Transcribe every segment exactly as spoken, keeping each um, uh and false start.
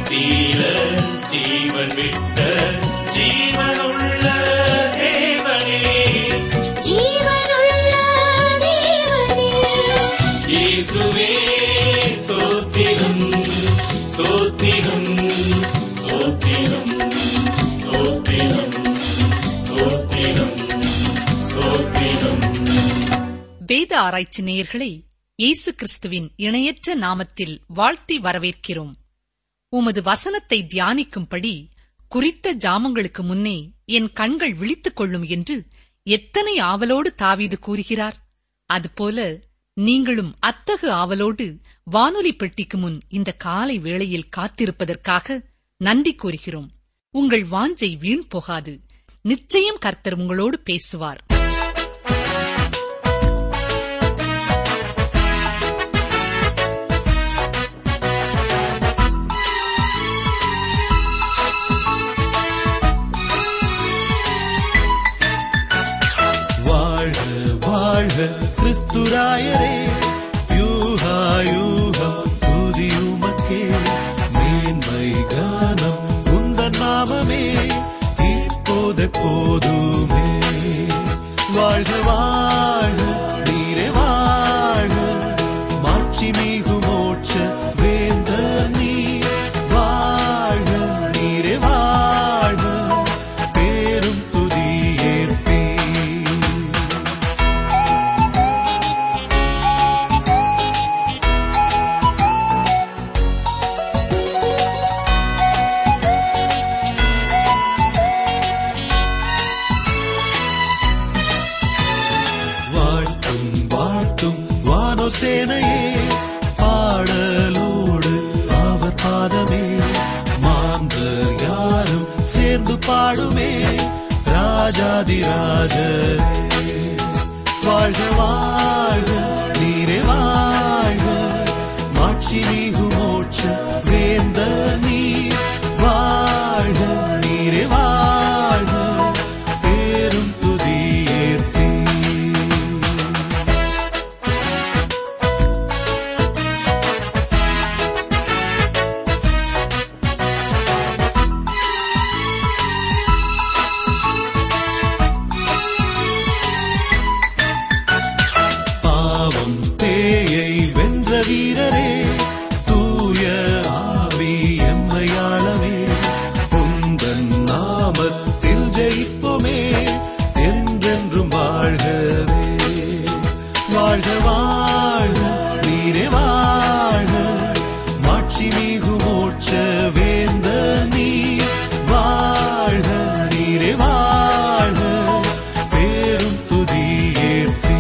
தீர ஜீவன் விட்ட ஜீவனுள்ள தேவனே, ஜீவனுள்ள தேவனே, இயேசுவே ஸ்தோத்திரம் ஸ்தோத்திரம் ஸ்தோத்திரம் ஸ்தோத்திரம் ஸ்தோத்திரம் ஸ்தோத்திரம். வேத ஆராய்ச்சி நேயர்களை இயேசு கிறிஸ்துவின் இணையற்ற நாமத்தில் வாழ்த்தி வரவேற்கிறோம். உமது வசனத்தை தியானிக்கும்படி குறித்த ஜாமங்களுக்கு முன்னே என் கண்கள் விழித்துக் கொள்ளும் என்று எத்தனை ஆவலோடு தாவீது கூறுகிறார். அதுபோல நீங்களும் அத்தகு ஆவலோடு வானொலி பெட்டிக்கு முன் இந்த காலை வேளையில் காத்திருப்பதற்காக நன்றி கூறுகிறோம். உங்கள் வாஞ்சை வீண் போகாது. நிச்சயம் கர்த்தர் உங்களோடு பேசுவார். கிறிஸ்துராயரே, யூகாயூகம் துதியுமக்கே, மேன்மை கானம் உந்தன் நாமமே, இப்போதெப்போதுமே. வாழ்க வாழ்க நீரே வாழ்க, மாட்சி மிகு மோட்ச வேந்த நீ, வாழ்க நீரே வாழ்க, பேரும் துதியேற்பே. சேனையே பாடலோடு அவர் பாதமே, மாந்தர் யாரும் சேர்ந்து பாடுமே, ராஜாதிராஜரே. வாழ்க வாழ்க நீரே வாழ்க, மாட்சி மிகு மோட்ச வேந்த நீ, வாழ்க நீரே வாழ்க, பேரும் துதியேற்பே. வீரரே, தூய ஆவி எம்மையாளவே, உந்தன் நாமத்தில் ஜெயிப்போமே, என்றென்றும் வாழ்கவே. வாழ்க வாழ்க நீரே வாழ்க, மாட்சி மிகு மோட்ச வேந்த நீ, வாழ்க நீரே வாழ்க, பேரும் துதியேற்பே.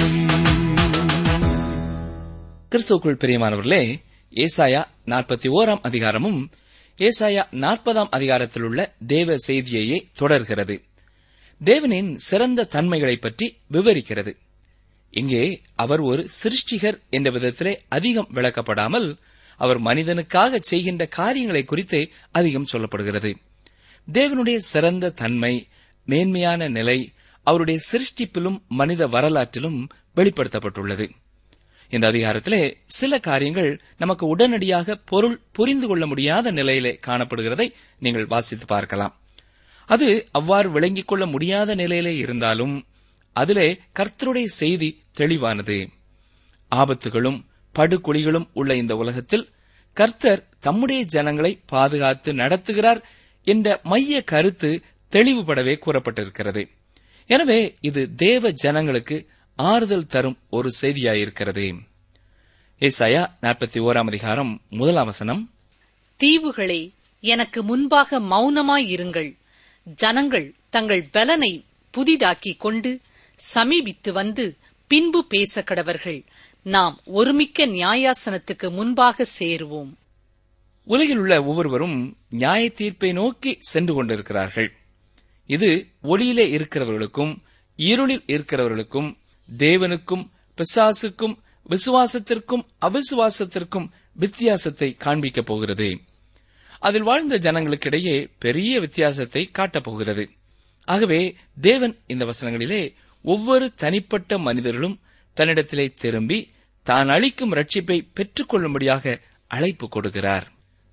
கிறிஸ்துவுக்குள் பிரியமானவர்களே, ஏசாயா நாற்பத்தி ஓராம் அதிகாரமும் ஏசாயா நாற்பதாம் அதிகாரத்தில் உள்ள தேவ செய்தியையே தொடர்கிறது. தேவனின் சிறந்த தன்மைகளை பற்றி விவரிக்கிறது. இங்கே அவர் ஒரு சிருஷ்டிகர் என்ற விதத்திலே அதிகம் விளக்கப்படாமல் அவர் மனிதனுக்காக செய்கின்ற காரியங்களை குறித்தே அதிகம் சொல்லப்படுகிறது. தேவனுடைய சிறந்த தன்மை, மேன்மையான நிலை அவருடைய சிருஷ்டிப்பிலும் மனித வரலாற்றிலும் வெளிப்படுத்தப்பட்டுள்ளது. இந்த அதிகாரத்திலே சில காரியங்கள் நமக்கு உடனடியாக பொருள் புரிந்து கொள்ள முடியாத நிலையிலே காணப்படுகிறதை நீங்கள் வாசித்து பார்க்கலாம். அது அவ்வாறு விளங்கிக் கொள்ள முடியாத நிலையிலே இருந்தாலும் அதிலே கர்த்தருடைய செய்தி தெளிவானது. ஆபத்துகளும் படுகுழிகளும் உள்ள இந்த உலகத்தில் கர்த்தர் தம்முடைய ஜனங்களை பாதுகாத்து நடத்துகிறார் என்ற மைய கருத்து தெளிவுபடவே கூறப்பட்டிருக்கிறது. எனவே இது தேவ ஜனங்களுக்கு ஆறுதல் தரும் ஒரு செய்தியாயிருக்கிறது. ஏசாயா நாற்பத்தி ஓராம் அதிகாரம் முதலாம் வசனம், தீவுகளே எனக்கு முன்பாக மௌனமாயிருங்கள், ஜனங்கள் தங்கள் பலனை புதிதாக்கிக் கொண்டு சமீபித்து வந்து பின்பு பேச கடவர்கள், நாம் ஒருமிக்க நியாயாசனத்துக்கு முன்பாக சேருவோம். உலகில் உள்ள ஒவ்வொருவரும் நியாய தீர்ப்பை நோக்கி சென்று கொண்டிருக்கிறார்கள். இது ஒளியிலே இருக்கிறவர்களுக்கும் இருளில் இருக்கிறவர்களுக்கும் தேவனுக்கும் பிசாசுக்கும் விசுவாசத்திற்கும் அவிசுவாசத்திற்கும் வித்தியாசத்தை காண்பிக்கப் போகிறது. அதில் வாழ்ந்த ஜனங்களுக்கிடையே பெரிய வித்தியாசத்தை காட்டப் போகிறது. ஆகவே தேவன் இந்த வசனங்களிலே ஒவ்வொரு தனிப்பட்ட மனிதர்களும் தன்னிடத்திலே திரும்பி தான் அளிக்கும் ரட்சிப்பை பெற்றுக் கொள்ளும்படியாக அழைப்பு கொடுக்கிறார்.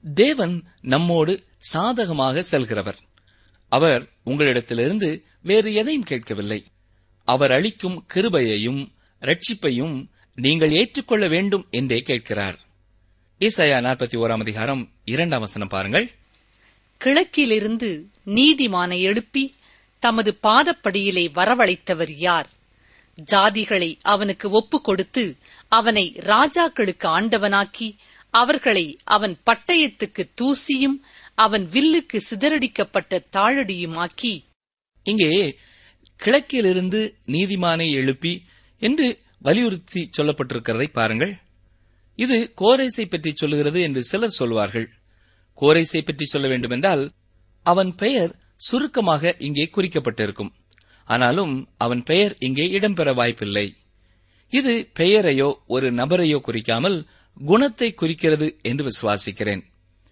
தேவன் நம்மோடு சாதகமாக செல்கிறவர். அவர் உங்களிடத்திலிருந்து வேறு எதையும் கேட்கவில்லை. அவர் அளிக்கும் கிருபையையும் ரட்சிப்பையும் நீங்கள் ஏற்றுக்கொள்ள வேண்டும் என்றே கேட்கிறார். ஏசாயா நாற்பத்தி ஓராம் அதிகாரம் இரண்டாம் வசனம் பாருங்கள். கிழக்கிலிருந்து நீதிமானை எழுப்பி தமது பாதப்படியிலே வரவழைத்தவர் யார்? ஜாதிகளை அவனுக்கு ஒப்புக் கொடுத்து அவனை ராஜாக்களுக்கு ஆண்டவனாக்கி அவர்களை அவன் பட்டயத்துக்கு தூசியும் அவன் வில்லுக்கு சிதறடிக்கப்பட்ட தாழடியுமாக்கி. இங்கே கிழக்கிலிருந்து நீதிமானை எழுப்பி என்று வலியுறுத்தி சொல்லப்பட்டிருக்கிறதை பாருங்கள். இது கோரேசை பற்றி சொல்லுகிறது என்று சிலர் சொல்வார்கள். கோரேசை பற்றி சொல்ல வேண்டுமென்றால் அவன் பெயர் சுருக்கமாக இங்கே குறிக்கப்பட்டிருக்கும். ஆனாலும் அவன் பெயர் இங்கே இடம்பெற வாய்ப்பில்லை. இது பெயரையோ ஒரு நபரையோ குறிக்காமல் குணத்தை குறிக்கிறது என்று விசுவாசிக்கிறேன்.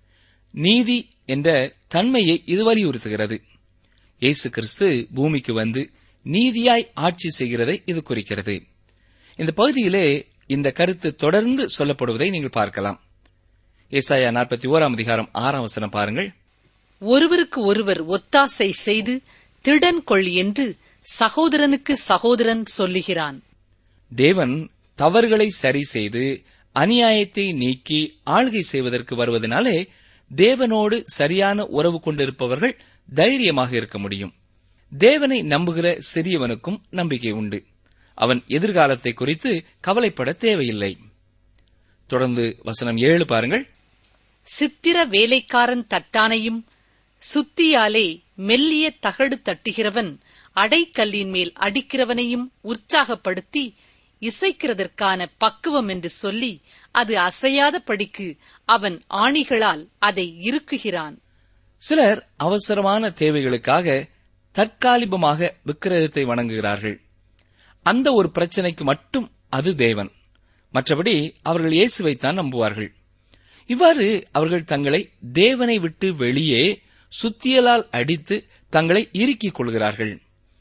நீதி என்ற தன்மையை இது வலியுறுத்துகிறது. இயேசு கிறிஸ்து பூமிக்கு வந்து நீதியாய் ஆட்சி செய்கிறதை இது குறிக்கிறது. இந்த பகுதியிலே இந்த கருத்து தொடர்ந்து சொல்லப்படுவதை நீங்கள் பார்க்கலாம். ஏசாயா நாற்பத்தி ஓராம் அதிகாரம் ஆறாம் வசனம் பாருங்கள். ஒருவருக்கு ஒருவர் ஒத்தாசை செய்து திடன் கொள் என்று சகோதரனுக்கு சகோதரன் சொல்லுகிறான். தேவன் தவறுகளை சரி செய்து அநியாயத்தை நீக்கி ஆளுகை செய்வதற்கு வருவதனாலே தேவனோடு சரியான உறவு கொண்டிருப்பவர்கள் தைரியமாக இருக்க முடியும். தேவனை நம்புகிற சிறியவனுக்கும் நம்பிக்கை உண்டு. அவன் எதிர்காலத்தை குறித்து கவலைப்பட தேவையில்லை. தொடர்ந்து வசனம் ஏழு பாருங்கள். சித்திர வேலைக்காரன் தட்டானையும் சுத்தியாலே மெல்லிய தகடு தட்டுகிறவன் அடைக்கல்லின் மேல் அடிக்கிறவனையும் உற்சாகப்படுத்தி இசைக்கிறதற்கான பக்குவம் என்று சொல்லி அது அசையாத படிக்கு அவன் ஆணிகளால் அதை இறுக்குகிறான். சிலர் அவசரமான தேவைகளுக்காக தற்காலிகமாக விக்கிரகத்தை வணங்குகிறார்கள். அந்த ஒரு பிரச்சனைக்கு மட்டும் அது தேவன். மற்றபடி அவர்கள் இயேசுவைத்தான் நம்புவார்கள். இவ்வாறு அவர்கள் தங்களை தேவனை விட்டு வெளியே சுத்தியலால் அடித்து தங்களை இறுக்கிக் கொள்கிறார்கள்.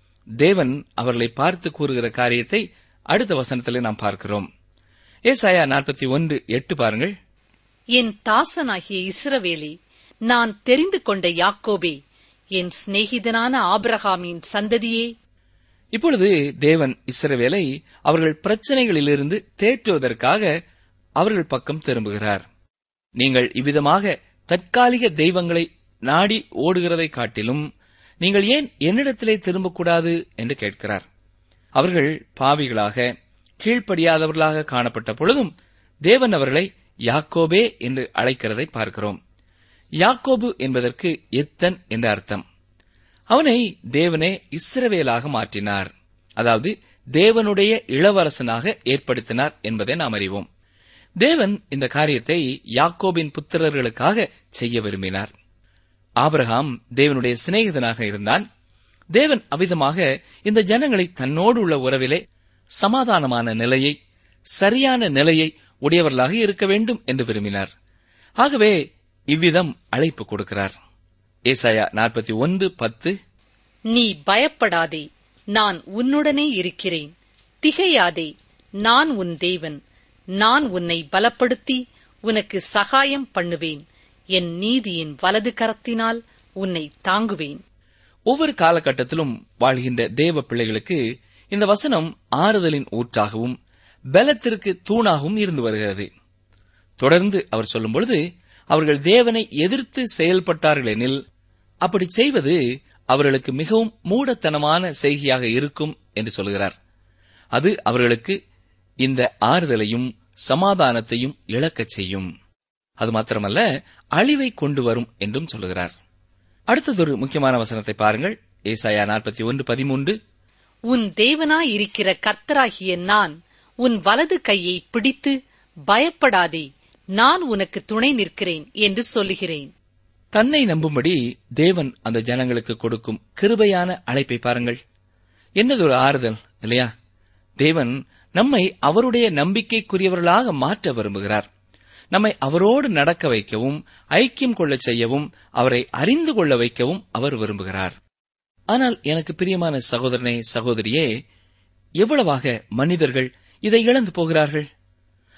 தேவன் அவர்களை பார்த்து கூறுகிற காரியத்தை அடுத்த வசனத்திலே நாம் பார்க்கிறோம். ஏசாயா நாற்பத்தி ஒன்று எட்டு பாருங்கள். என் தாசனாகிய இஸ்ரவேலே, நான் தெரிந்து கொண்ட யாக்கோபே, என் சிநேகிதனான ஆபிரகாமின் சந்ததியே. இப்பொழுது தேவன் இஸ்ரவேலை அவர்கள் பிரச்சனைகளிலிருந்து தேற்றுவதற்காக அவர்கள் பக்கம் திரும்புகிறார். நீங்கள் இவ்விதமாக தற்காலிக தெய்வங்களை நாடி ஓடுகிறதை காட்டிலும் நீங்கள் ஏன் என்னிடத்திலே திரும்பக்கூடாது என்று கேட்கிறார். அவர்கள் பாவிகளாக கீழ்ப்படியாதவர்களாக காணப்பட்ட பொழுதும் தேவன் அவர்களை யாக்கோபே என்று அழைக்கிறதை பார்க்கிறோம். யாக்கோபு என்பதற்கு எத்தன் என்ற அர்த்தம். அவனை தேவனே இஸ்ரவேலாக மாற்றினார், அதாவது தேவனுடைய இளவரசனாக ஏற்படுத்தினார் என்பதை நாம் அறிவோம். தேவன் இந்த காரியத்தை யாக்கோபின் புத்திரர்களுக்காக செய்ய விரும்பினார். ஆபிரகாம் தேவனுடைய சிநேகிதனாக இருந்தான். தேவன் அவ்விதமாக இந்த ஜனங்களை தன்னோடு உள்ள உறவிலே சமாதானமான நிலையை, சரியான நிலையை உடையவர்களாக இருக்க வேண்டும் என்று விரும்பினார். ஆகவே இவ்விதம் அழைப்பு கொடுக்கிறார். ஏசாயா நாற்பத்தி ஒன்று பத்து. நீ பயப்படாதே, நான் உன்னுடனே இருக்கிறேன். திகையாதே, நான் உன் தேவன். நான் உன்னை பலப்படுத்தி உனக்கு சகாயம் பண்ணுவேன். என் நீதியின் வலது கரத்தினால் உன்னை தாங்குவேன். ஒவ்வொரு காலகட்டத்திலும் வாழ்கின்ற தேவ பிள்ளைகளுக்கு இந்த வசனம் ஆறுதலின் ஊற்றாகவும் பலத்திற்கு தூணாகவும் இருந்து வருகிறது. தொடர்ந்து அவர் சொல்லும் பொழுது, அவர்கள் தேவனை எதிர்த்து செயல்பட்டார்கள் எனில் அப்படி செய்வது அவர்களுக்கு மிகவும் மூடத்தனமான செய்கையாக இருக்கும் என்று சொல்கிறார். அது அவர்களுக்கு இந்த ஆறுதலையும் சமாதானத்தையும் இழக்கச் செய்யும். அது மாத்திரமல்ல, அழிவை கொண்டு வரும் என்றும் சொல்லுகிறார். அடுத்ததொரு முக்கியமான வசனத்தை பாருங்கள். ஏசாயா நாற்பத்தி ஒன்று பதிமூன்று. உன் தேவனாயிருக்கிற கர்த்தராகிய நான் உன் வலது கையை பிடித்து பயப்படாதே, நான் உனக்கு துணை நிற்கிறேன் என்று சொல்லுகிறேன். தன்னை நம்பும்படி தேவன் அந்த ஜனங்களுக்கு கொடுக்கும் கிருபையான அழைப்பை பாருங்கள். என்னதொரு ஆறுதல் இல்லையா? தேவன் நம்மை அவருடைய நம்பிக்கைக்குரியவர்களாக மாற்ற விரும்புகிறார். நம்மை அவரோடு நடக்க வைக்கவும் ஐக்கியம் கொள்ளச் செய்யவும் அவரை அறிந்து கொள்ள வைக்கவும் அவர் விரும்புகிறார். ஆனால் எனக்கு பிரியமான சகோதரனே, சகோதரியே, எவ்வளவாக மனிதர்கள் இதை இழந்து போகிறார்கள்?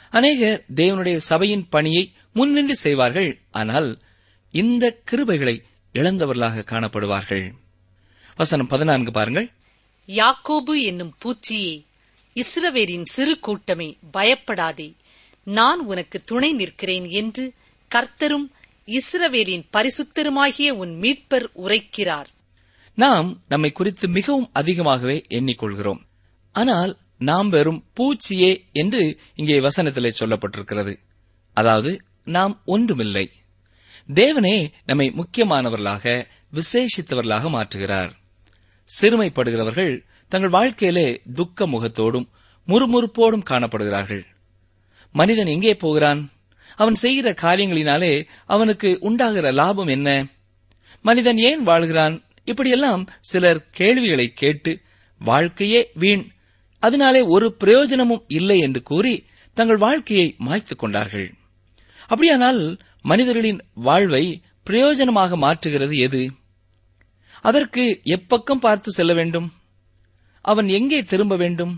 அநேகர் தேவனுடைய சபையின் பணியை முன்னின்று செய்வார்கள். ஆனால் இந்த கிருபைகளை இழந்தவர்களாக காணப்படுவார்கள். வசனம் பதினான்கு பாருங்கள். யாக்கோபு என்னும் பூச்சியே, இஸ்ரவேலின் சிறு கூட்டமே, பயப்படாதே, நான் உனக்கு துணை நிற்கிறேன் என்று கர்த்தரும் இஸ்ரவேலின் பரிசுத்தருமாகிய உன் மீட்பர் உரைக்கிறார். நாம் நம்மை குறித்து மிகவும் அதிகமாகவே எண்ணிக்கொள்கிறோம். ஆனால் நாம் வெறும் பூச்சியே என்று இங்கே வசனத்திலே சொல்லப்பட்டிருக்கிறது. அதாவது நாம் ஒன்றுமில்லை. தேவனே நம்மை முக்கியமானவர்களாக, விசேஷித்தவர்களாக மாற்றுகிறார். சிறுமைப்படுகிறவர்கள் தங்கள் வாழ்க்கையிலே துக்க முகத்தோடும் முறுமுறுப்போடும் காணப்படுகிறார்கள். மனிதன் எங்கே போகிறான்? அவன் செய்கிற காரியங்களினாலே அவனுக்கு உண்டாகிற லாபம் என்ன? மனிதன் ஏன் வாழ்கிறான்? இப்படியெல்லாம் சிலர் கேள்விகளை கேட்டு வாழ்க்கையே வீண், அதனாலே ஒரு பிரயோஜனமும் இல்லை என்று கூறி தங்கள் வாழ்க்கையை மாய்த்துக் கொண்டார்கள். அப்படியானால் மனிதர்களின் வாழ்வை பிரயோஜனமாக மாற்றுகிறது எது? அதற்கு எப்பக்கம் பார்த்து செல்ல வேண்டும்? அவன் எங்கே திரும்ப வேண்டும்?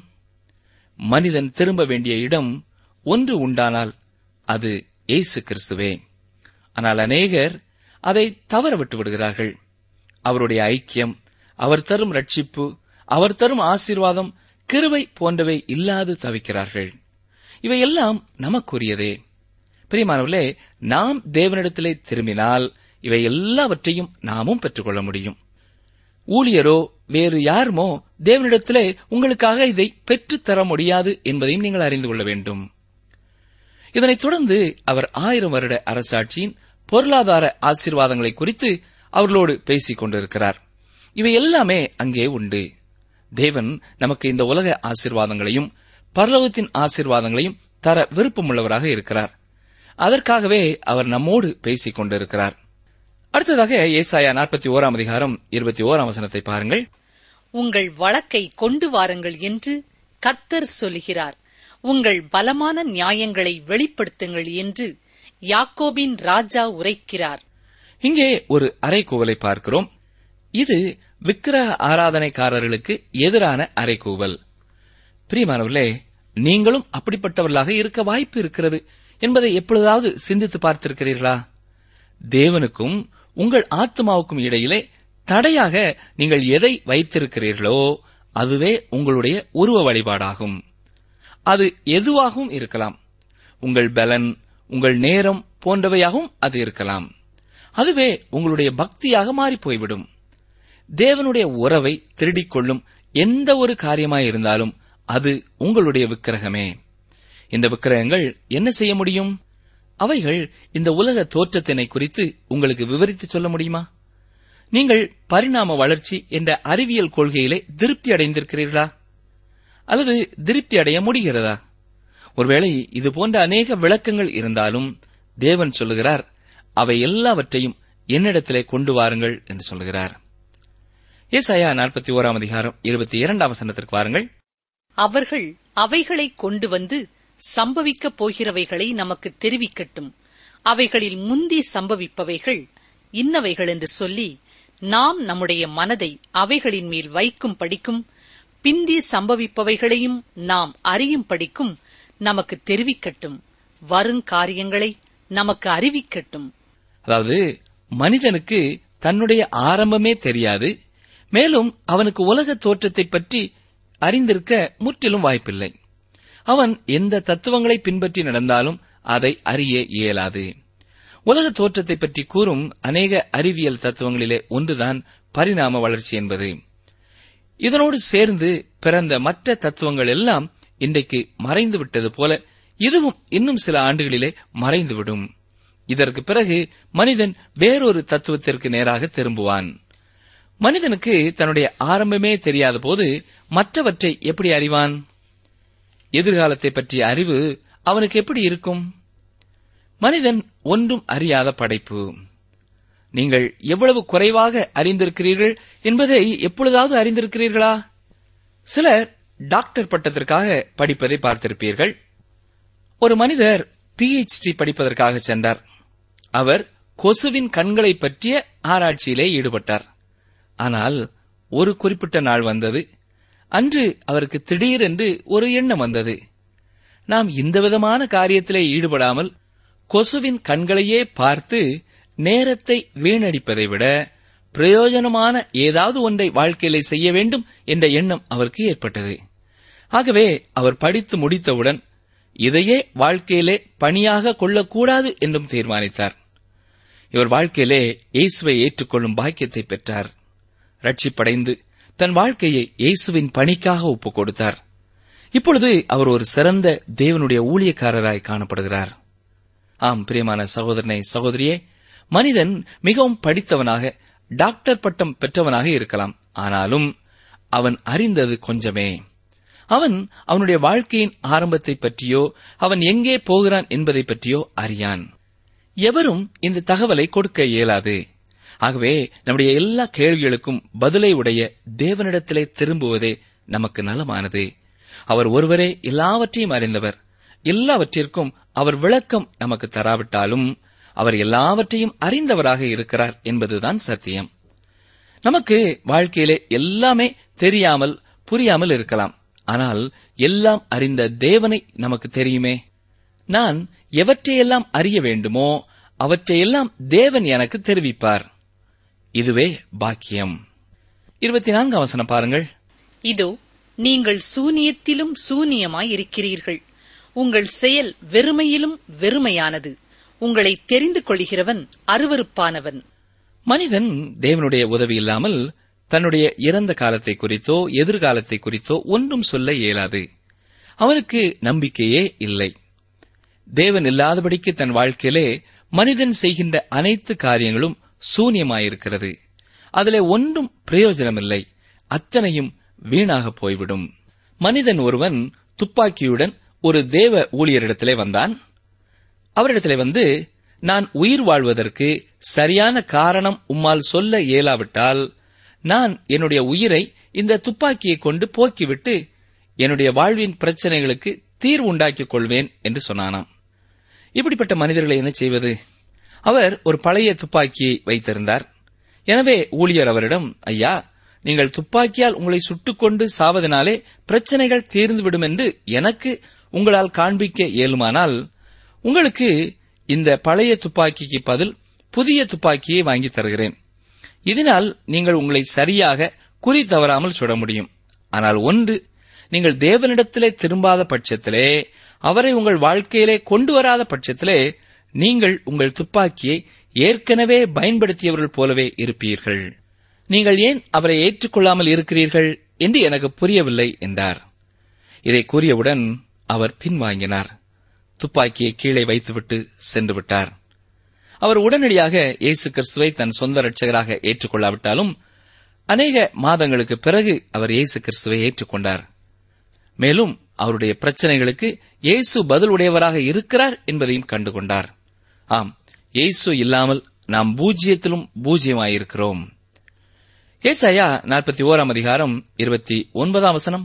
மனிதன் திரும்ப வேண்டிய இடம் ஒன்று உண்டானால் அது இயேசு கிறிஸ்துவே. ஆனால் அநேகர் அதை தவற விட்டு விடுகிறார்கள். அவருடைய ஐக்கியம், அவர் தரும் ரட்சிப்பு, அவர் தரும் ஆசீர்வாதம், கிருபை போன்றவை இல்லாது தவிக்கிறார்கள். இவையெல்லாம் நமக்குரியதே. பிரியமானவர்களே, நாம் தேவனிடத்திலே திரும்பினால் இவை எல்லாவற்றையும் நாமும் பெற்றுக்கொள்ள முடியும். ஊழியரோ வேறு யாருமோ தேவனிடத்திலே உங்களுக்காக இதை பெற்றுத்தர முடியாது என்பதையும் நீங்கள் அறிந்து கொள்ள வேண்டும். இதனைத் தொடர்ந்து அவர் ஆயிரம் வருட அரசாட்சியின் பொருளாதார ஆசீர்வாதங்களை குறித்து அவர்களோடு பேசிக் கொண்டிருக்கிறார். இவை எல்லாமே அங்கே உண்டு. தேவன் நமக்கு இந்த உலக ஆசீர்வாதங்களையும் பரலோகத்தின் ஆசீர்வாதங்களையும் தர விருப்பமுள்ளவராக இருக்கிறார். அதற்காகவே அவர் நம்மோடு பேசிக் கொண்டிருக்கிறார். அடுத்ததாக ஏசாயா நாற்பத்தி ஓராம் அதிகாரம் இருபத்தி ஓராம் வசனத்தை பாருங்கள். உங்கள் வழக்கை கொண்டு வாருங்கள் என்று கர்த்தர் சொல்லுகிறார். உங்கள் பலமான நியாயங்களை வெளிப்படுத்துங்கள் என்று யாக்கோபின் ராஜா உரைக்கிறார். இங்கே ஒரு அறைகூவலை பார்க்கிறோம். இது விக்கிரக ஆராதனைக்காரர்களுக்கு எதிரான அறைகூவல். பிரியமானவர்களே, நீங்களும் அப்படிப்பட்டவர்களாக இருக்க வாய்ப்பு இருக்கிறது என்பதை எப்பொழுதாவது சிந்தித்து பார்த்திருக்கிறீர்களா? தேவனுக்கும் உங்கள் ஆத்மாவுக்கும் இடையிலே தடையாக நீங்கள் எதை வைத்திருக்கிறீர்களோ அதுவே உங்களுடைய உருவ வழிபாடாகும். அது எதுவாகவும் இருக்கலாம். உங்கள் பலன், உங்கள் நேரம் போன்றவையாகவும் அது இருக்கலாம். அதுவே உங்களுடைய பக்தியாக மாறிப்போய்விடும். தேவனுடைய உறவை திருடிக் கொள்ளும் எந்த ஒரு காரியமாயிருந்தாலும் அது உங்களுடைய விக்கிரகமே. இந்த விக்கிரகங்கள் என்ன செய்ய முடியும்? அவைகள் இந்த உலக தோற்றத்தினை குறித்து உங்களுக்கு விவரித்து சொல்ல முடியுமா? நீங்கள் பரிணாம வளர்ச்சி என்ற அறிவியல் கொள்கையிலே திருப்தி அடைந்திருக்கிறீர்களா? அல்லது திருப்தி அடைய முடிகிறதா? ஒருவேளை இது போன்ற அநேக விளக்கங்கள் இருந்தாலும் தேவன் சொல்லுகிறார், அவை எல்லாவற்றையும் என்னிடத்திலே கொண்டு வாருங்கள் என்று சொல்லுகிறார். ஏசாயா நாற்பத்தி ஓராம் அதிகாரம் இருபத்தி இரண்டாம் வசனத்திற்கு வாருங்கள். அவர்கள் அவைகளை கொண்டு வந்து சம்பவிக்கப் போகிறவைகளை நமக்கு தெரிவிக்கட்டும். அவைகளில் முந்தி சம்பவிப்பவைகள் இன்னவைகள் என்று சொல்லி நாம் நம்முடைய மனதை அவைகளின் மேல் வைக்கும் படிக்கும், பிந்தி சம்பவிப்பவைகளையும் நாம் அறியும் படிக்கும் நமக்கு தெரிவிக்கட்டும். வருங்காரியங்களை நமக்கு அறிவிக்கட்டும். அதாவது மனிதனுக்கு தன்னுடைய ஆரம்பமே தெரியாது, மேலும் அவனுக்கு உலக தோற்றத்தை பற்றி அறிந்திருக்க முற்றிலும் வாய்ப்பில்லை. அவன் எந்த தத்துவங்களை பின்பற்றி நடந்தாலும் அதை அறிய இயலாது. உலக தோற்றத்தை பற்றி கூறும் அநேக அறிவியல் தத்துவங்களிலே ஒன்றுதான் பரிணாம வளர்ச்சி என்பது. இதனோடு சேர்ந்து பிறந்த மற்ற தத்துவங்கள் எல்லாம் இன்றைக்கு மறைந்துவிட்டது போல இதுவும் இன்னும் சில ஆண்டுகளிலே மறைந்துவிடும். இதற்கு பிறகு மனிதன் வேறொரு தத்துவத்திற்கு நேராக திரும்புவான். மனிதனுக்கு தன்னுடைய ஆரம்பமே தெரியாத போது மற்றவற்றை எப்படி அறிவான்? எதிர்காலத்தை பற்றிய அறிவு அவனுக்கு எப்படி இருக்கும்? மனிதன் ஒன்றும் அறியாத படைப்பு. நீங்கள் எவ்வளவு குறைவாக அறிந்திருக்கிறீர்கள் என்பதை எப்பொழுதாவது அறிந்திருக்கிறீர்களா? சிலர் டாக்டர் பட்டத்திற்காக படிப்பதை பார்த்திருப்பீர்கள். ஒரு மனிதர் பிஎச்டி படிப்பதற்காக சென்றார். அவர் கொசுவின் கண்களை பற்றிய ஆராய்ச்சியிலே ஈடுபட்டார். ஆனால் ஒரு குறிப்பிட்ட நாள் வந்தது. அன்று அவருக்கு திடீரென்று ஒரு எண்ணம் வந்தது. நாம் இந்த விதமான காரியத்திலே ஈடுபடாமல் கொசுவின் கண்களையே பார்த்து நேரத்தை வீணடிப்பதை விட பிரயோஜனமான ஏதாவது ஒன்றை வாழ்க்கையிலே செய்ய வேண்டும் என்ற எண்ணம் அவருக்கு ஏற்பட்டது. ஆகவே அவர் படித்து முடித்தவுடன் இதையே வாழ்க்கையிலே பணியாக கொள்ளக்கூடாது என்றும் தீர்மானித்தார். இவர் வாழ்க்கையிலே இயேசுவை ஏற்றுக்கொள்ளும் பாக்கியத்தை பெற்றார். ரட்சிப்படைந்து தன் வாழ்க்கையை இயேசுவின் பணிக்காக ஒப்புக் கொடுத்தார். இப்பொழுது அவர் ஒரு சிறந்த தேவனுடைய ஊழியக்காரராய் காணப்படுகிறார். ஆம் பிரியமான சகோதரனே, சகோதரியே, மனிதன் மிகவும் படித்தவனாக டாக்டர் பட்டம் பெற்றவனாக இருக்கலாம். ஆனாலும் அவன் அறிந்தது கொஞ்சமே. அவன் அவனுடைய வாழ்க்கையின் ஆரம்பத்தை பற்றியோ அவன் எங்கே போகிறான் என்பதை பற்றியோ அறியான். எவரும் இந்த தகவலை கொடுக்க இயலாது. ஆகவே நம்முடைய எல்லா கேள்விகளுக்கும் பதிலை உடைய தேவனிடத்திலே திரும்புவதே நமக்கு நலமானது. அவர் ஒருவரே எல்லாவற்றையும் அறிந்தவர். எல்லாவற்றிற்கும் அவர் விளக்கம் நமக்கு தராவிட்டாலும் அவர் எல்லாவற்றையும் அறிந்தவராக இருக்கிறார் என்பதுதான் சத்தியம். நமக்கு வாழ்க்கையிலே எல்லாமே தெரியாமல் புரியாமல் இருக்கலாம். ஆனால் எல்லாம் அறிந்த தேவனை நமக்கு தெரியுமே. நான் எவற்றையெல்லாம் அறிய வேண்டுமோ அவற்றையெல்லாம் தேவன் எனக்கு தெரிவிப்பார். இதுவே பாக்கியம். இருபத்தி நான்காம் வசனம் பாருங்கள். இதோ நீங்கள் சூனியத்திலும் சூனியமாயிருக்கிறீர்கள். உங்கள் செயல் வெறுமையிலும் வெறுமையானது. உங்களை தெரிந்து கொள்கிறவன் அருவருப்பானவன். மனிதன் தேவனுடைய உதவி இல்லாமல் தன்னுடைய இறந்த காலத்தை குறித்தோ எதிர்காலத்தை குறித்தோ ஒன்றும் சொல்ல இயலாது. அவனுக்கு நம்பிக்கையே இல்லை. தேவன் இல்லாதபடிக்கு தன் வாழ்க்கையிலே மனிதன் செய்கின்ற அனைத்து காரியங்களும் சூன்யமாயிருக்கிறது. அதிலே ஒன்றும் பிரயோஜனமில்லை. அத்தனையும் வீணாக போய்விடும். மனிதன் ஒருவன் துப்பாக்கியுடன் ஒரு தேவ ஊழியரிடத்திலே வந்தான். அவரிடத்திலே வந்து, நான் உயிர் வாழ்வதற்கு சரியான காரணம் உம்மால் சொல்ல இயலாவிட்டால் நான் என்னுடைய உயிரை இந்த துப்பாக்கியை கொண்டு போக்கிவிட்டு என்னுடைய வாழ்வின் பிரச்சனைகளுக்கு தீர்வு உண்டாக்கிக் கொள்வேன் என்று சொன்னானாம். இப்படிப்பட்ட மனிதர்களை என்ன செய்வது? அவர் ஒரு பழைய துப்பாக்கியை வைத்திருந்தார். எனவே ஊழியர் அவரிடம், ஐயா, நீங்கள் துப்பாக்கியால் உங்களை சுட்டுக்கொண்டு சாவதனாலே பிரச்சனைகள் தீர்ந்துவிடும் என்று எனக்கு உங்களால் காண்பிக்க இயலுமானால் உங்களுக்கு இந்த பழைய துப்பாக்கிக்கு பதில் புதிய துப்பாக்கியை வாங்கி தருகிறேன். இதனால் நீங்கள் உங்களை சரியாக குறி தவறாமல் சுட முடியும். ஆனால் ஒன்று, நீங்கள் தேவனிடத்திலே திரும்பாத பட்சத்திலே, அவரை உங்கள் வாழ்க்கையிலே கொண்டு வராத பட்சத்திலே நீங்கள் உங்கள் துப்பாக்கியை ஏற்கனவே பயன்படுத்தியவர்கள் போலவே இருப்பீர்கள். நீங்கள் ஏன் அவரை ஏற்றுக்கொள்ளாமல் இருக்கிறீர்கள் என்று எனக்கு புரியவில்லை என்றார். இதை கூறியவுடன் அவர் பின்வாங்கினார். துப்பாக்கியை கீழே வைத்துவிட்டு சென்று விட்டார். அவர் உடனடியாக இயேசு கிறிஸ்துவை தன் சொந்த இரட்சகராக ஏற்றுக்கொள்ளாவிட்டாலும் அநேக மாதங்களுக்கு பிறகு அவர் இயேசு கிறிஸ்துவை ஏற்றுக்கொண்டார். மேலும் அவருடைய பிரச்சனைகளுக்கு இயேசு பதில் உடையவராக இருக்கிறார் என்பதையும் கண்டுகொண்டார். ஆம், இயேசு இல்லாமல் நாம் பூஜ்யத்திலும் பூஜ்யமாயிருக்கிறோம். ஏசாயா நாற்பத்தி ஓராம் அதிகாரம் இருபத்தி ஒன்பதாம் வசனம்.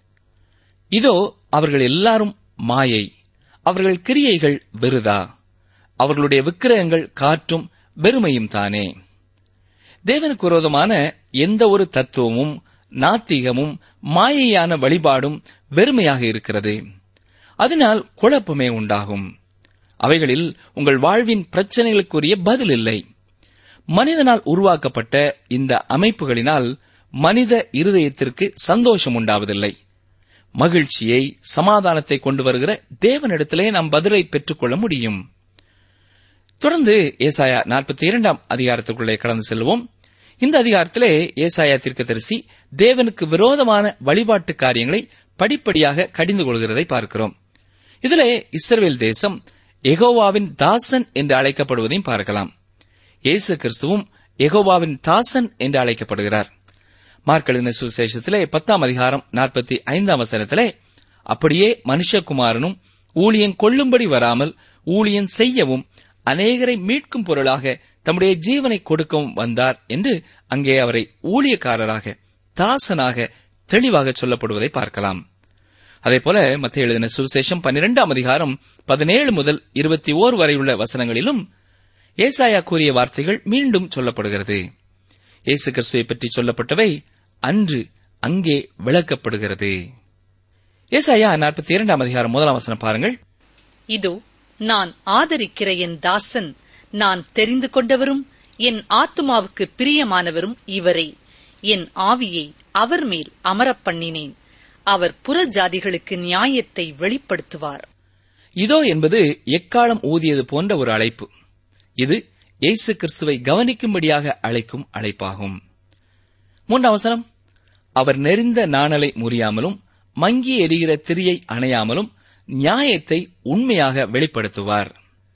இதோ அவர்கள் எல்லாரும் மாயை, அவர்கள் கிரியைகள் வெறுதா, அவர்களுடைய விக்கிரகங்கள் காற்றும் வெறுமையும் தானே. தேவனுக்கு விரோதமான எந்த ஒரு தத்துவமும் நாத்திகமும் மாயையான வழிபாடும் வெறுமையாக இருக்கிறது. அதனால் குழப்பமே உண்டாகும். அவைகளில் உங்கள் வாழ்வின் பிரச்சனைகளுக்குரிய பதில் இல்லை. மனிதனால் உருவாக்கப்பட்ட இந்த அமைப்புகளினால் மனித இருதயத்திற்கு சந்தோஷம் உண்டாவதில்லை. மகிழ்ச்சியை, சமாதானத்தை கொண்டு வருகிற தேவனிடத்திலே நாம் பதிலை பெற்றுக்கொள்ள முடியும். தொடர்ந்து ஏசாயா நாற்பத்தி இரண்டாம் அதிகாரத்திற்குள்ளே கடந்து செல்வோம். இந்த அதிகாரத்திலே ஏசாயா தீர்க்கதரிசி தேவனுக்கு விரோதமான வழிபாட்டு காரியங்களை படிப்படியாக கடிந்து கொள்கிறதை பார்க்கிறோம். இதிலே இஸ்ரவேல் தேசம் யெகோவாவின் தாசன் என்று அழைக்கப்படுவதையும் பார்க்கலாம். இயேசு கிறிஸ்துவும் யெகோவாவின் தாசன் என்று அழைக்கப்படுகிறார். மார்க் எழுதின சுவிசேஷத்திலே பத்தாம் அதிகாரம் நாற்பத்தி ஐந்தாம் வசனத்திலே, அப்படியே மனுஷகுமாரனும் ஊழியன் கொள்ளும்படி வராமல் ஊழியன் செய்யவும் அநேகரை மீட்கும் பொருளாக தம்முடைய ஜீவனை கொடுக்கவும் வந்தார் என்று அங்கே அவரை ஊழியக்காரராக, தாசனாக தெளிவாக சொல்லப்படுவதை பார்க்கலாம். அதேபோல மத்தேயு எழுதின சுவிசேஷம் பன்னிரெண்டாம் அதிகாரம் பதினேழு முதல் இருபத்தி ஓர் வரையுள்ள வசனங்களிலும் ஏசாயா கூறிய வார்த்தைகள் மீண்டும் சொல்லப்படுகிறது. இயேசு கிறிஸ்துவை பற்றி சொல்லப்பட்டவை அன்று அங்கே விளக்கப்படுகிறது. ஏசாயா நாற்பத்தி இரண்டாம் அதிகாரம் முதலாம் வசனம் பாருங்கள். இதோ நான் ஆதரிக்கிற என் தாசன், நான் தெரிந்து கொண்டவரும் என் ஆத்துமாவுக்கு பிரியமானவரும் இவரே. என் ஆவியை அவர் மேல் அமரப் பண்ணினேன். அவர் புறஜாதிகளுக்கு நியாயத்தை வெளிப்படுத்துவார். இதோ என்பது எக்காலம் ஊதியது போன்ற ஒரு அழைப்பு. இது இயேசு கிறிஸ்துவை கவனிக்கும்படியாக அழைக்கும் அழைப்பாகும். மூன்றாம் வசனம், அவர் நெறிந்த நாணலை முறியாமலும் மங்கி எரிகிற திரியை அணையாமலும் நியாயத்தை உண்மையாக வெளிப்படுத்துவார்.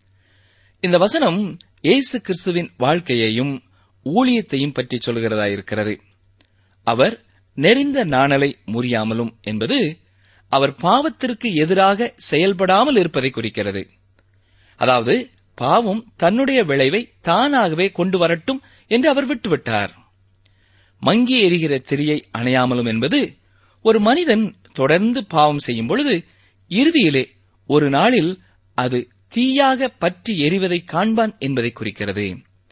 இந்த வசனம் இயேசு கிறிஸ்துவின் வாழ்க்கையையும் ஊழியத்தையும் பற்றி சொல்கிறதாயிருக்கிறது. அவர் நெறிந்த நாணலை முறியாமலும் என்பது அவர் பாவத்திற்கு எதிராக செயல்படாமல் இருப்பதை குறிக்கிறது. அதாவது பாவம் தன்னுடைய விளைவை தானாகவே கொண்டு வரட்டும் என்று அவர் விட்டுவிட்டார். மங்கி எரிகிற திரியை அணையாமலும் என்பது ஒரு மனிதன் தொடர்ந்து பாவம் செய்யும் பொழுது இறுதியிலே ஒரு நாளில் அது தீயாக பற்றி எரிவதை காண்பான் என்பதை குறிக்கிறது.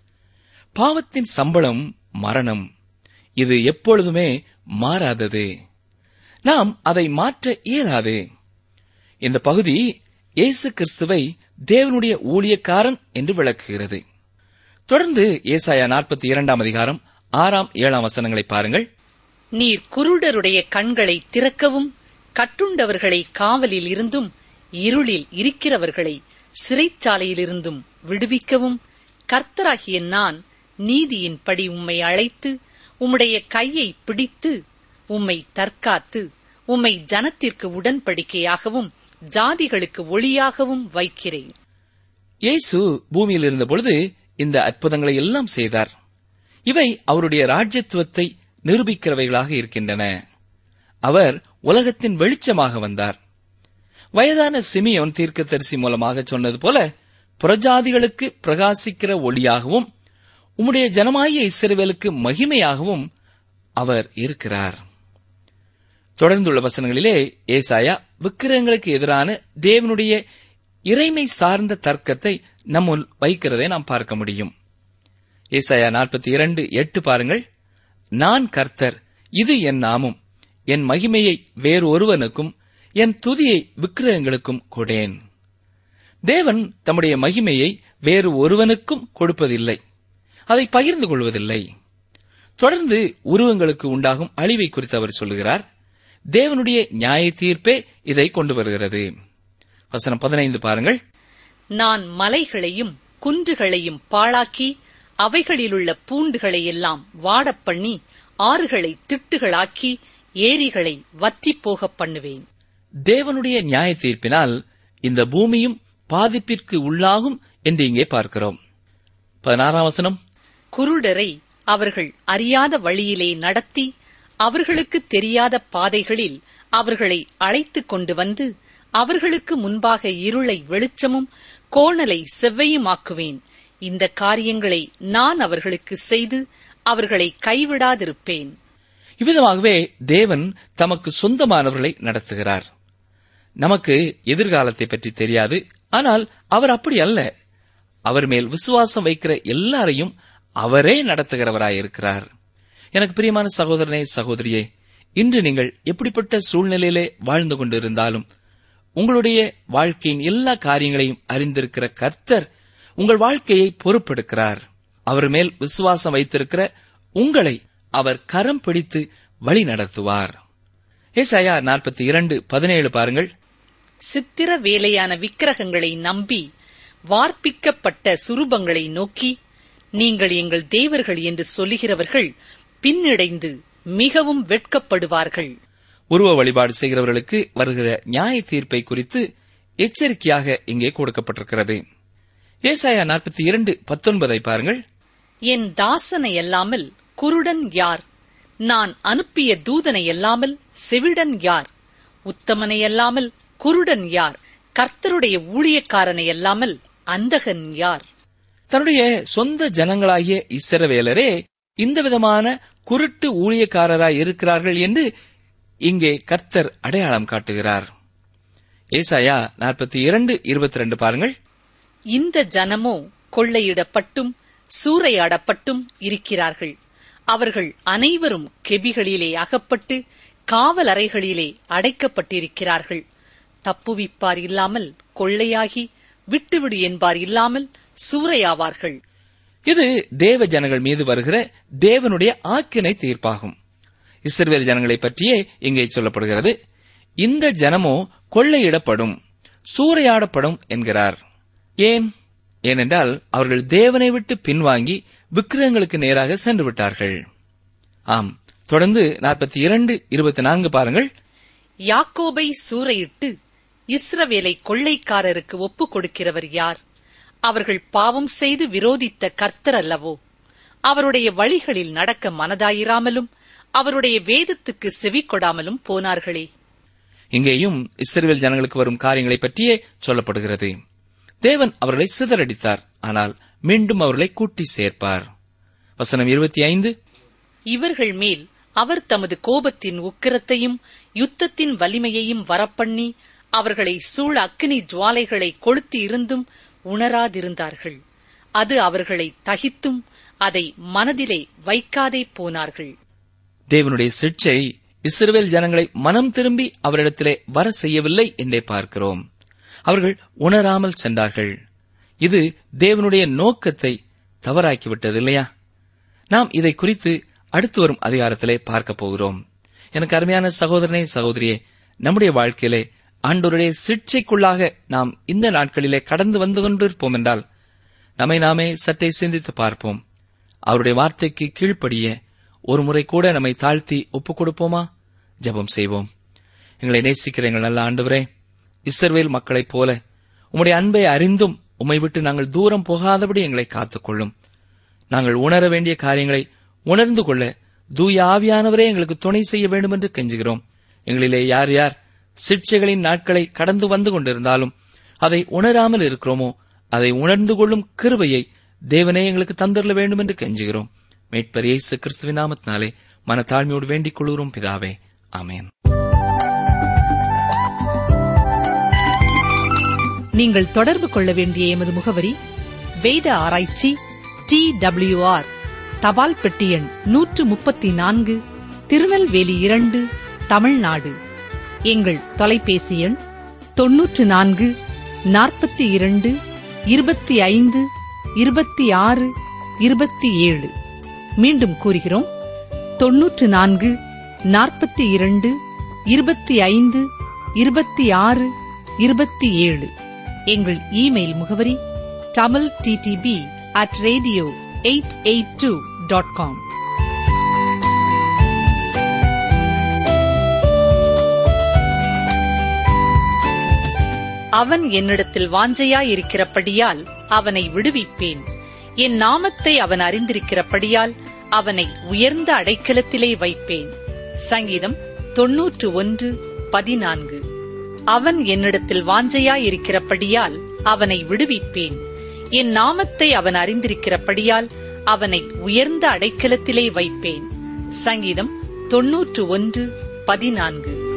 பாவத்தின் சம்பளம் மரணம். இது எப்பொழுதுமே மாறாதது. நாம் அதை மாற்ற இயலாது. இந்த பகுதி இயேசு கிறிஸ்துவை தேவனுடைய ஊழியக்காரன் என்று விளக்குகிறது. தொடர்ந்து ஏசாயா நாற்பத்தி இரண்டாம் அதிகாரம் ஆறாம் ஏழாம் வசனங்களை பாருங்கள். நீர் குருடருடைய கண்களை திறக்கவும், கட்டுண்டவர்களை காவலில் இருந்தும், இருளில் இருக்கிறவர்களை சிறைச்சாலையிலிருந்தும் விடுவிக்கவும், கர்த்தராகிய நான் நீதியின்படி உம்மை அழைத்து, உம்முடைய கையை பிடித்து, உம்மை தற்காத்து, உம்மை ஜனத்திற்கு உடன்படிக்கையாகவும் ஜாதிகளுக்கு ஒளியாகவும் வைக்கிறேன். இயேசு பூமியில் இருந்தபொழுது இந்த அற்புதங்களை எல்லாம் செய்தார். இவை அவருடைய ராஜ்யத்துவத்தை நிரூபிக்கிறவைகளாக இருக்கின்றன. அவர் உலகத்தின் வெளிச்சமாக வந்தார். வயதான சிமியோன் தீர்க்கதரிசி மூலமாக சொன்னது போல புறஜாதிகளுக்கு பிரகாசிக்கிற ஒளியாகவும் உம்முடைய ஜனமாகிய இஸ்ரவேலுக்கு மகிமையாகவும் அவர் இருக்கிறார். தொடர்ந்துள்ள வசனங்களிலே ஏசாயா விக்கிரகங்களுக்கு எதிரான தேவனுடைய இறைமை சார்ந்த தர்க்கத்தை நம்முன் வைக்கிறதை நாம் பார்க்க முடியும். ஏசாயா நாற்பத்தி இரண்டு எட்டு பாருங்கள். நான் கர்த்தர், இது என் நாமம், என் மகிமையை வேறு ஒருவனுக்கும் என் துதியை விக்கிரகங்களுக்கும் கொடேன். தேவன் தம்முடைய மகிமையை வேறு ஒருவனுக்கும் கொடுப்பதில்லை, அதை பகிர்ந்து கொள்வதில்லை. தொடர்ந்து உருவங்களுக்கு உண்டாகும் அழிவை குறித்து அவர் சொல்லுகிறார். தேவனுடைய நியாய தீர்ப்பே இதை கொண்டு வருகிறது. வசனம் பதினைந்து பாருங்கள். நான் மலைகளையும் குன்றுகளையும் பாழாக்கி, அவைகளிலுள்ள பூண்டுகளை எல்லாம் வாடப்பண்ணி, ஆறுகளை திட்டுகளாக்கி, ஏரிகளை வற்றிப் போகப் பண்ணுவேன். தேவனுடைய நியாய தீர்ப்பினால் இந்த பூமியும் பாதிப்பிற்கு உள்ளாகும் என்று இங்கே பார்க்கிறோம். பதினாறாம் வசனம். குருடரை அவர்கள் அறியாத வழியிலே நடத்தி, அவர்களுக்கு தெரியாத பாதைகளில் அவர்களை அழைத்துக் கொண்டு வந்து, அவர்களுக்கு முன்பாக இருளை வெளிச்சமும் கோணலை செவ்வையுமாக்குவேன். இந்த காரியங்களை நான் அவர்களுக்கு செய்து அவர்களை கைவிடாதிருப்பேன். இவ்விதமாகவே தேவன் தமக்கு சொந்தமானவர்களை நடத்துகிறார். நமக்கு எதிர்காலத்தை பற்றி தெரியாது, ஆனால் அவர் அப்படி அல்ல. அவர் மேல் விசுவாசம் வைக்கிற எல்லாரையும் அவரே நடத்துகிறவராயிருக்கிறார். எனக்கு பிரியமான சகோதரனே, சகோதரியே, இன்று நீங்கள் எப்படிப்பட்ட சூழ்நிலையிலே வாழ்ந்து கொண்டிருந்தாலும் உங்களுடைய வாழ்க்கையின் எல்லா காரியங்களையும் அறிந்திருக்கிற கர்த்தர் உங்கள் வாழ்க்கையை பொறுப்பெடுக்கிறார். அவர் மேல் விசுவாசம் வைத்திருக்கிற உங்களை அவர் கரம் பிடித்து வழி நடத்துவார். ஏசாயா நாற்பத்தி இரண்டு பதினேழு பாருங்கள். சித்திர வேலையான விக்கிரகங்களை நம்பி வார்ப்பிக்கப்பட்ட சுரூபங்களை நோக்கி, நீங்கள் எங்கள் தேவர்கள் என்று சொல்லுகிறவர்கள் பின்னடைந்து மிகவும் வெட்கப்படுவார்கள். உருவ வழிபாடு செய்கிறவர்களுக்கு வருகிற நியாய தீர்ப்பை குறித்து எச்சரிக்கையாக இங்கே கொடுக்கப்பட்டிருக்கிறது. ஏசாயா நாற்பத்தி இரண்டு பத்தொன்பதை பாருங்கள். என் தாசனை அல்லாமல் குருடன் யார்? நான் அனுப்பிய தூதனை அல்லாமல் செவிடன் யார்? உத்தமனை அல்லாமல் குருடன் யார்? கர்த்தருடைய ஊழியக்காரனை அல்லாமல் அந்தகன் யார்? தன்னுடைய சொந்த ஜனங்களாகிய இஸ்ரவேலரே இந்த விதமான குருட்டு ஊழியக்காரராய் இருக்கிறார்கள் என்று இங்கே கர்த்தர் அடையாளம் காட்டுகிறார். ஏசாயா நாற்பத்தி இரண்டு இருபத்தி ரெண்டு பாருங்கள். இந்த ஜனமோ கொள்ளையிடப்பட்டும் சூறையாடப்பட்டும் இருக்கிறார்கள். அவர்கள் அனைவரும் கெபிகளிலே அகப்பட்டு காவல் அறைகளிலே அடைக்கப்பட்டிருக்கிறார்கள். தப்புவிப்பார் இல்லாமல் கொள்ளையாகி, விட்டுவிடு என்பார் இல்லாமல் சூறையாவார்கள். இது தேவ ஜனங்கள் மீது வருகிற தேவனுடைய ஆக்கினை தீர்ப்பாகும். இஸ்ரவேல் ஜனங்களை பற்றியே இங்கே சொல்லப்படுகிறது. இந்த ஜனமோ கொள்ளையிடப்படும், சூறையாடப்படும் என்கிறார். ஏன்? ஏனென்றால் அவர்கள் தேவனை விட்டு பின்வாங்கி விக்கிரகங்களுக்கு நேராக சென்று விட்டார்கள். ஆம், தொடர்ந்து நாற்பத்தி இரண்டு இருபத்தி நான்கு பாருங்கள். யாக்கோபை சூறையிட்டு இஸ்ரவேலை கொள்ளைக்காரருக்கு ஒப்புக் கொடுக்கிறவர் யார்? அவர்கள் பாவம் செய்து விரோதித்த கர்த்தர் அல்லவோ? அவருடைய வழிகளில் நடக்க மனதாயிராமலும் அவருடைய வேதத்துக்கு செவி கொடாமலும் போனார்களே. இங்கேயும் இஸ்ரவேல் ஜனங்களுக்கு வரும் காரியங்களை பற்றியே சொல்லப்படுகிறது. தேவன் அவர்களை சிதறடித்தார், ஆனால் மீண்டும் அவர்களை கூட்டி சேர்ப்பார். வசனம் இருபத்தி ஐந்து. இவர்கள் மேல் அவர் தமது கோபத்தின் உக்கிரத்தையும் யுத்தத்தின் வலிமையையும் வரப்பண்ணி அவர்களை சூழ அக்கினி ஜுவாலைகளை கொளுத்தி இருந்தும் உணராதிருந்தார்கள். அது அவர்களை தகித்தும் அதை மனதிலே வைக்காதே போனார்கள். தேவனுடைய சிட்சை இஸ்ரவேல் ஜனங்களை மனம் திரும்பி அவரிடத்திலே வர செய்யவில்லை என்றே பார்க்கிறோம். அவர்கள் உணராமல் சென்றார்கள். இது தேவனுடைய நோக்கத்தை தவறாக்கிவிட்டது இல்லையா? நாம் இதை குறித்து அடுத்து வரும் அதிகாரத்திலே பார்க்க போகிறோம். எனக்கு அருமையான சகோதரனே, சகோதரியே, நம்முடைய வாழ்க்கையிலே ஆண்டவருடைய சிட்சைக்குள்ளாக நாம் இந்த நாட்களிலே கடந்து வந்து கொண்டிருப்போம் என்றால் நம்மை நாமே சற்றே சிந்தித்து பார்ப்போம். அவருடைய வார்த்தைக்கு கீழ்ப்படிய ஒரு முறை கூட நம்மை தாழ்த்தி ஒப்புக் கொடுப்போமா? ஜெபம் செய்வோம். எங்களை நேசிக்கிற எங்கள் நல்ல ஆண்டவரே, இஸ்ரவேல் மக்களைப் போல உம்முடைய அன்பை அறிந்தும் உம்மை விட்டு நாங்கள் தூரம் போகாதபடி எங்களை காத்துக்கொள்ளும். நாங்கள் உணர வேண்டிய காரியங்களை உணர்ந்து கொள்ள தூய ஆவியானவரே எங்களுக்கு துணை செய்ய வேண்டும் என்று கெஞ்சுகிறோம். எங்களிலே யார் யார் சிட்சைகளின் நாட்களை கடந்து வந்து கொண்டிருந்தாலும் அதை உணராமல் இருக்கிறோமோ, அதை உணர்ந்து கொள்ளும் கிருபையை தேவனே எங்களுக்கு தந்தரல வேண்டும் என்று கெஞ்சுகிறோம். மீட்பர் இயேசு கிறிஸ்துவின் நாமத்தினாலே மனத்தாழ்மையோடு வேண்டிக் கொள்கிறோம் பிதாவே, ஆமென். நீங்கள் தொடர்பு கொள்ள வேண்டிய எமது முகவரி: வேத ஆராய்ச்சி, டி டபிள்யூ ஆர், தபால் பெட்டி எண் நூற்று முப்பத்தி நான்கு, திருநெல்வேலி இரண்டு, தமிழ்நாடு. எங்கள் தொலைபேசி எண் தொன்னூற்று நான்கு நாற்பத்தி இரண்டு இருபத்தி ஐந்து இருபத்தி ஆறு இருபத்தி ஏழு. மீண்டும் கூறுகிறோம், தொன்னூற்று நான்கு நாற்பத்தி இரண்டு இருபத்தி ஐந்து இருபத்தி ஆறு இருபத்தி ஏழு. எங்கள் இமெயில் முகவரி Tamil DTP at radio eight eight two dot com. அவன் என்னிடத்தில் வாஞ்சையாயிருக்கிறபடியால் அவனை விடுவிப்பேன். என் நாமத்தை அவன் அறிந்திருக்கிறபடியால் அவனை உயர்ந்த அடைக்கலத்திலே வைப்பேன். சங்கீதம் தொன்னூற்று ஒன்று பதினான்கு. அவன் என்னிடத்தில் வாஞ்சையாயிருக்கிறபடியால் அவனை விடுவிப்பேன். என் நாமத்தை அவன் அறிந்திருக்கிறபடியால் அவனை உயர்ந்த அடைக்கலத்திலே வைப்பேன். சங்கீதம் தொன்னூற்று ஒன்று பதினான்கு.